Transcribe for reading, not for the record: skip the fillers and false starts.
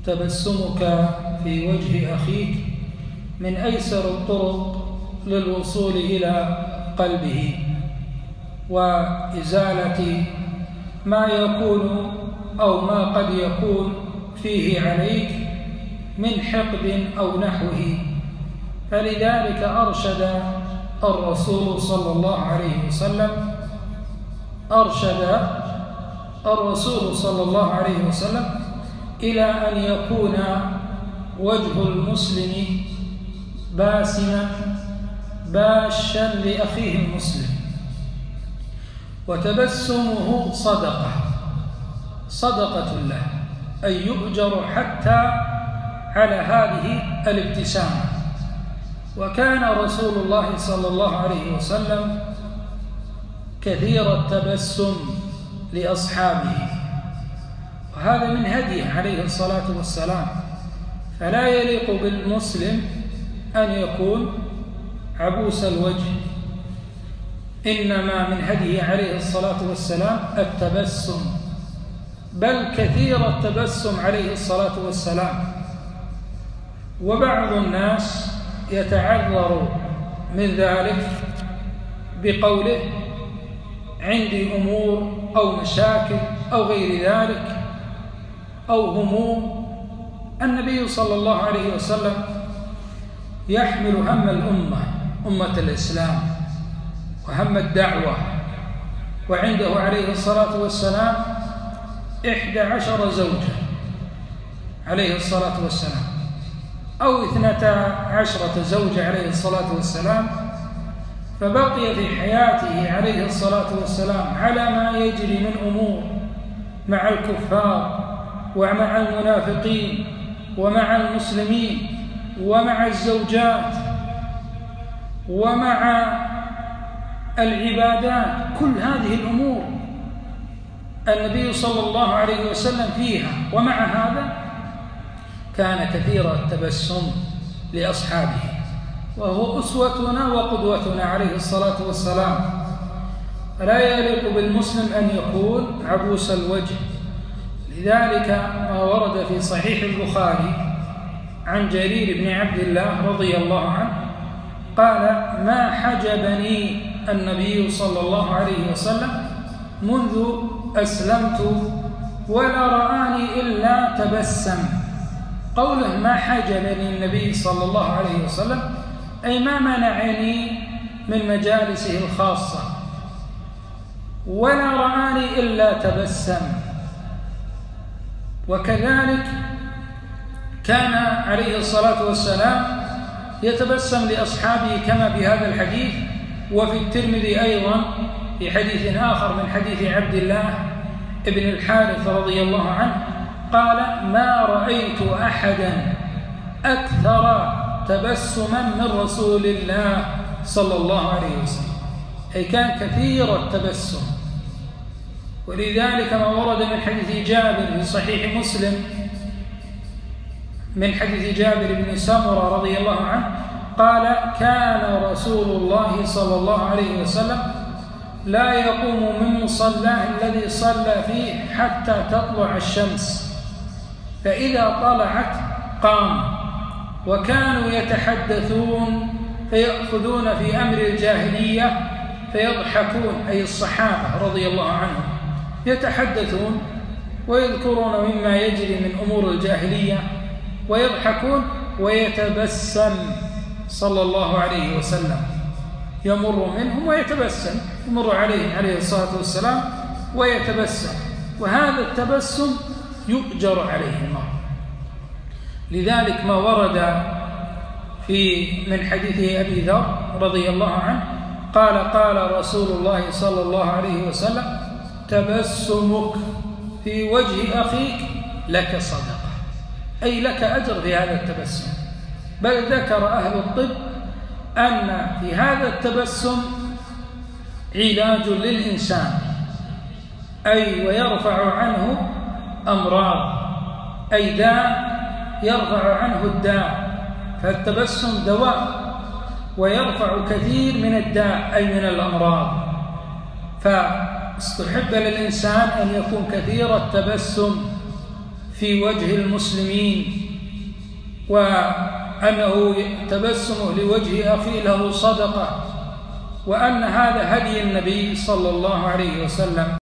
تبسمك في وجه أخيك من أيسر الطرق للوصول إلى قلبه وإزالة ما يكون أو ما قد يكون فيه عليك من حقد أو نحوه. فلذلك أرشد الرسول صلى الله عليه وسلم إلى أن يكون وجه المسلم باسما باشا لأخيه المسلم. وتبسمه صدقة له، أي يؤجر حتى على هذه الابتسامة. وكان رسول الله صلى الله عليه وسلم كثير التبسم لأصحابه، وهذا من هديه عليه الصلاة والسلام. فلا يليق بالمسلم أن يكون عبوس الوجه، إنما من هديه عليه الصلاة والسلام التبسم، بل كثير التبسم عليه الصلاة والسلام. وبعض الناس يتعذر من ذلك بقوله عندي أمور أو مشاكل أو غير ذلك أو هموم. النبي صلى الله عليه وسلم يحمل هم الأمة، أمة الإسلام، وهم الدعوة، وعنده عليه الصلاة والسلام 11 زوجة عليه الصلاة والسلام، أو 12 زوجة عليه الصلاة والسلام. فبقي في حياته عليه الصلاة والسلام على ما يجري من أمور مع الكفار ومع المنافقين ومع المسلمين ومع الزوجات ومع العبادات. كل هذه الأمور النبي صلى الله عليه وسلم فيها، ومع هذا كان كثير التبسم لأصحابه، وهو أسوتنا وقدوتنا عليه الصلاة والسلام. فلا يليق بالمسلم أن يكون عبوس الوجه. لذلك ما ورد في صحيح البخاري عن جرير بن عبد الله رضي الله عنه قال: ما حجبني النبي صلى الله عليه وسلم منذ أسلمت ولا رآني إلا تبسم. قوله ما حجبني النبي صلى الله عليه وسلم أي ما منعني من مجالسه الخاصة، ولا رآني إلا تبسم. وكذلك كان عليه الصلاة والسلام يتبسم لأصحابه كما في هذا الحديث. وفي الترمذي أيضا في حديث آخر من حديث عبد الله ابن الحارث رضي الله عنه قال: ما رأيت أحدا أكثر تبسما من رسول الله صلى الله عليه وسلم، أي كان كثير التبسم. ولذلك ما ورد من حديث جابر في صحيح مسلم من حديث جابر بن سمرة رضي الله عنه قال: كان رسول الله صلى الله عليه وسلم لا يقوم من مصلاه الذي صلى فيه حتى تطلع الشمس، فإذا طلعت قام. وكانوا يتحدثون فيأخذون في أمر الجاهلية فيضحكون، أي الصحابة رضي الله عنهم يتحدثون ويذكرون مما يجري من أمور الجاهلية ويضحكون، ويتبسم صلى الله عليه وسلم، يمر منهم ويتبسم، يمر عليه الصلاة والسلام ويتبسم. وهذا التبسم يؤجر عليه المرء. لذلك ما ورد من حديث أبي ذر رضي الله عنه قال: قال رسول الله صلى الله عليه وسلم: تبسمك في وجه أخيك لك صدقة، أي لك أجر في هذا التبسم. بل ذكر أهل الطب أن في هذا التبسم علاج للإنسان، أي ويرفع عنه أمراض، أي داء يرفع عنه الداء. فالتبسم دواء ويرفع كثير من الداء أي من الأمراض. فاستحب للإنسان أن يكون كثير التبسم في وجه المسلمين، وأنه تبسمه لوجه أخيه له صدقة، وأن هذا هدي النبي صلى الله عليه وسلم.